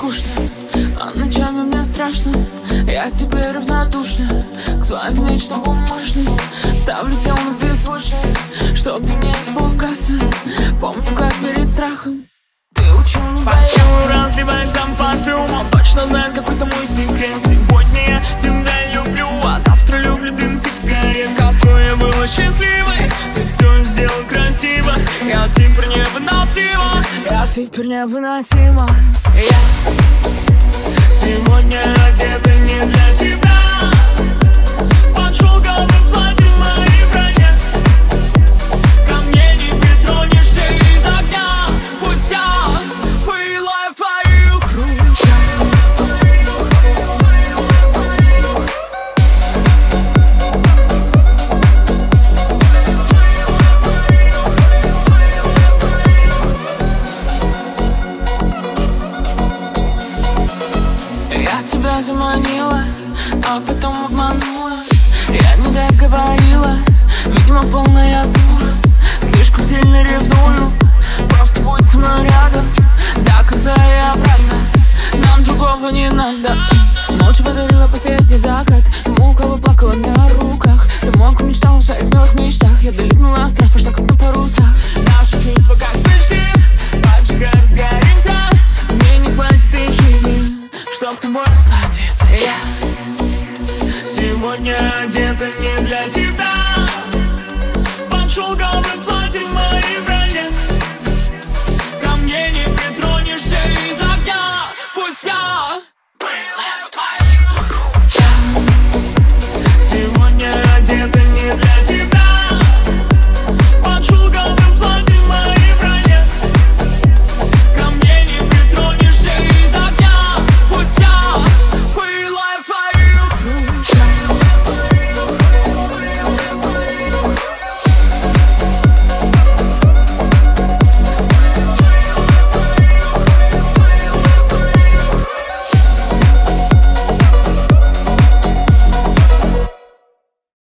скучно, а ночами мне страшно. Я теперь равнодушна к своим мечтам бумажным. Ставлю тело на беззвучие, чтоб не испугаться. Помню, как перед страхом ты учил не бояться. Почему разливать там парфюм? Он точно знает какой-то мой секрет. Сегодня я тебя люблю, а завтра люблю дым сигарет. Какое было счастливой, ты все сделал красиво. Я теперь невыносима, я теперь невыносима. Сегодня одета не для тебя. Под шелковым платьем в моей броне. Ко мне не притронешься из огня. Пусть я пылаю в твоих руках. Я тебя заманила, а потом обманула. Я не договорила, видимо, полная дура. Слишком сильно ревную, просто будь со мной рядом до конца и обратно, нам другого не надо. Молча подарила последний закат тому, у кого плакала на руках, тому, кто мечтал о своих смелых мечтах. Я долетнула